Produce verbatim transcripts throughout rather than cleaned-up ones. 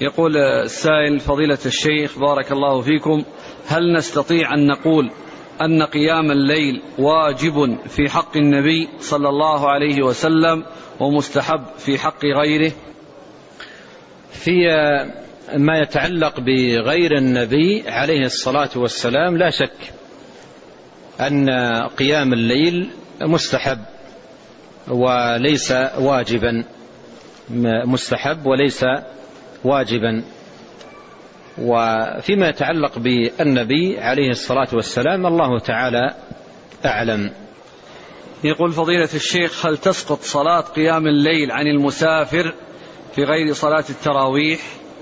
يقول السائل: فضيلة الشيخ بارك الله فيكم، هل نستطيع أن نقول أن قيام الليل واجب في حق النبي صلى الله عليه وسلم ومستحب في حق غيره؟ في ما يتعلق بغير النبي عليه الصلاة والسلام لا شك أن قيام الليل مستحب وليس واجبا، مستحب وليس واجبا. وفيما يتعلق بالنبي عليه الصلاة والسلام الله تعالى أعلم. يقول فضيلة الشيخ: هل تسقط صلاة قيام الليل عن المسافر في غير صلاة التراويح؟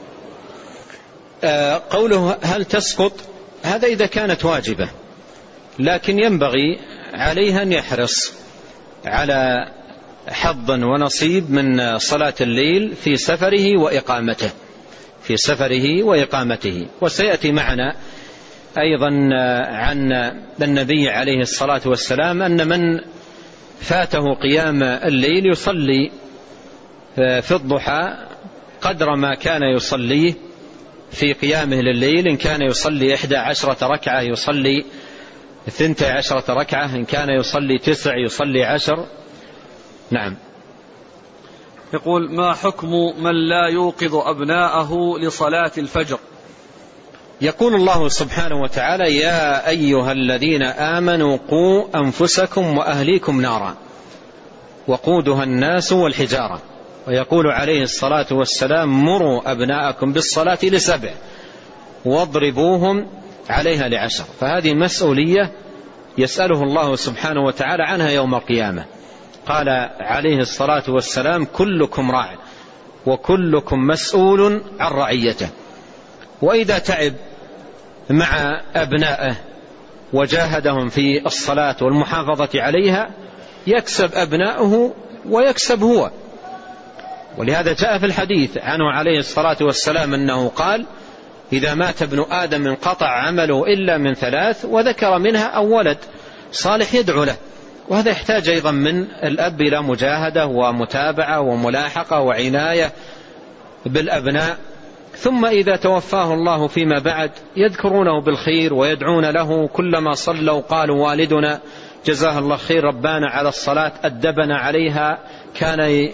آه قوله هل تسقط هذا إذا كانت واجبة، لكن ينبغي عليه أن يحرص على حظ ونصيب من صلاة الليل في سفره وإقامته في سفره وإقامته. وسيأتي معنا أيضا عن النبي عليه الصلاة والسلام أن من فاته قيام الليل يصلي في الضحى قدر ما كان يصليه في قيامه لليل. إن كان يصلي إحدى عشرة ركعة يصلي ثنتي عشرة ركعة، إن كان يصلي تسع يصلي عشر. نعم. يقول: ما حكم من لا يوقظ أبناءه لصلاة الفجر؟ يقول الله سبحانه وتعالى: يا أيها الذين آمنوا قوا أنفسكم وأهليكم نارا وقودها الناس والحجارة. ويقول عليه الصلاة والسلام: مروا أبناءكم بالصلاة لسبع واضربوهم عليها لعشر. فهذه مسؤولية يسأله الله سبحانه وتعالى عنها يوم القيامة. قال عليه الصلاة والسلام: كلكم راع وكلكم مسؤول عن رعيته. وإذا تعب مع أبنائه وجاهدهم في الصلاة والمحافظة عليها يكسب أبنائه ويكسب هو. ولهذا جاء في الحديث عنه عليه الصلاة والسلام أنه قال: إذا مات ابن آدم انقطع عمله إلا من ثلاث، وذكر منها أو ولد صالح يدعو له. وهذا يحتاج أيضا من الأب إلى مجاهدة ومتابعة وملاحقة وعناية بالأبناء. ثم إذا توفاه الله فيما بعد يذكرونه بالخير ويدعون له. كلما صلوا قالوا: والدنا جزاه الله خير ربنا على الصلاة أدبنا عليها، كان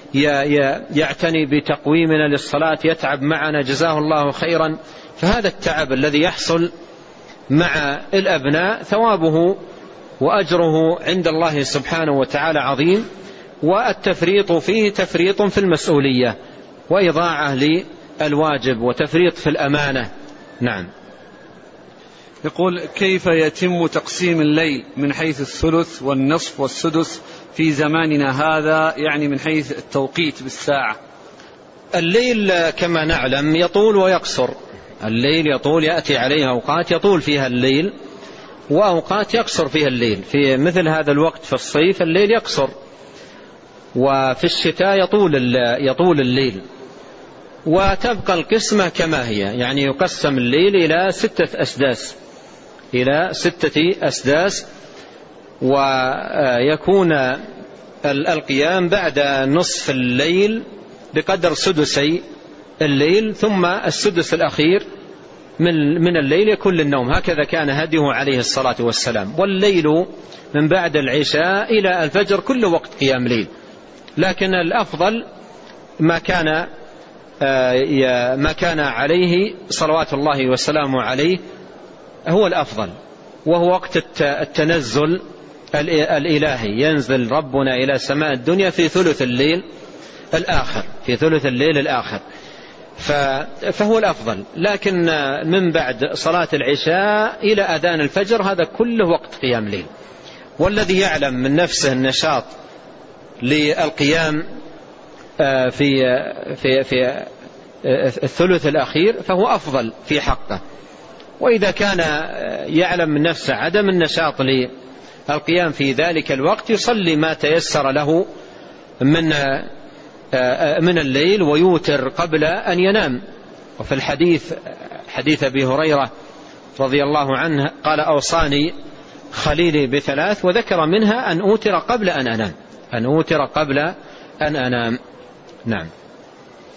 يعتني بتقويمنا للصلاة، يتعب معنا جزاه الله خيرا. فهذا التعب الذي يحصل مع الأبناء ثوابه وأجره عند الله سبحانه وتعالى عظيم، والتفريط فيه تفريط في المسؤولية وإضاعة للواجب وتفريط في الأمانة. نعم. يقول: كيف يتم تقسيم الليل من حيث الثلث والنصف والسدس في زماننا هذا، يعني من حيث التوقيت بالساعة؟ الليل كما نعلم يطول ويقصر. الليل يطول، يأتي عليه أوقات يطول فيها الليل وأوقات يقصر فيها الليل. في مثل هذا الوقت في الصيف الليل يقصر، وفي الشتاء يطول يطول الليل. وتبقى القسمة كما هي، يعني يقسم الليل إلى ستة أسداس إلى ستة أسداس ويكون القيام بعد نصف الليل بقدر سدسي الليل، ثم السدس الأخير من من الليل يكون للنوم. هكذا كان هديه عليه الصلاة والسلام. والليل من بعد العشاء إلى الفجر كل وقت قيام ليل، لكن الأفضل ما كان ما كان عليه صلوات الله وسلامه عليه هو الأفضل، وهو وقت التنزل الإلهي. ينزل ربنا إلى سماء الدنيا في ثلث الليل الآخر في ثلث الليل الآخر فهو الأفضل. لكن من بعد صلاة العشاء إلى أذان الفجر هذا كله وقت قيام ليل. والذي يعلم من نفسه النشاط للقيام في في في الثلث الأخير فهو أفضل في حقه. وإذا كان يعلم من نفسه عدم النشاط للقيام في ذلك الوقت يصلي ما تيسر له من من الليل ويوتر قبل أن ينام. وفي الحديث حديث أبي هريرة رضي الله عنه قال: أوصاني خليلي بثلاث، وذكر منها أن أوتر قبل أن أنام أن أوتر قبل أن أنام. نعم.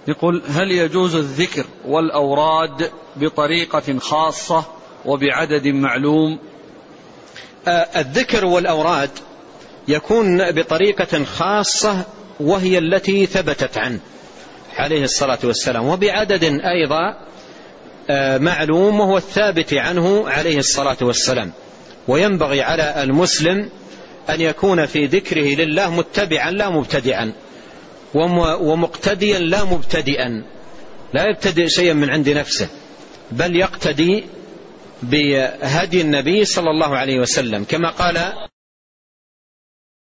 يقول: هل يجوز الذكر والأوراد بطريقة خاصة وبعدد معلوم؟ الذكر والأوراد يكون بطريقة خاصة وهي التي ثبتت عنه عليه الصلاة والسلام، وبعدد أيضا معلوم وهو الثابت عنه عليه الصلاة والسلام. وينبغي على المسلم أن يكون في ذكره لله متبعا لا مبتدعا، ومقتديا لا مبتدئا، لا يبتدئ شيئا من عند نفسه، بل يقتدي بهدي النبي صلى الله عليه وسلم، كما قال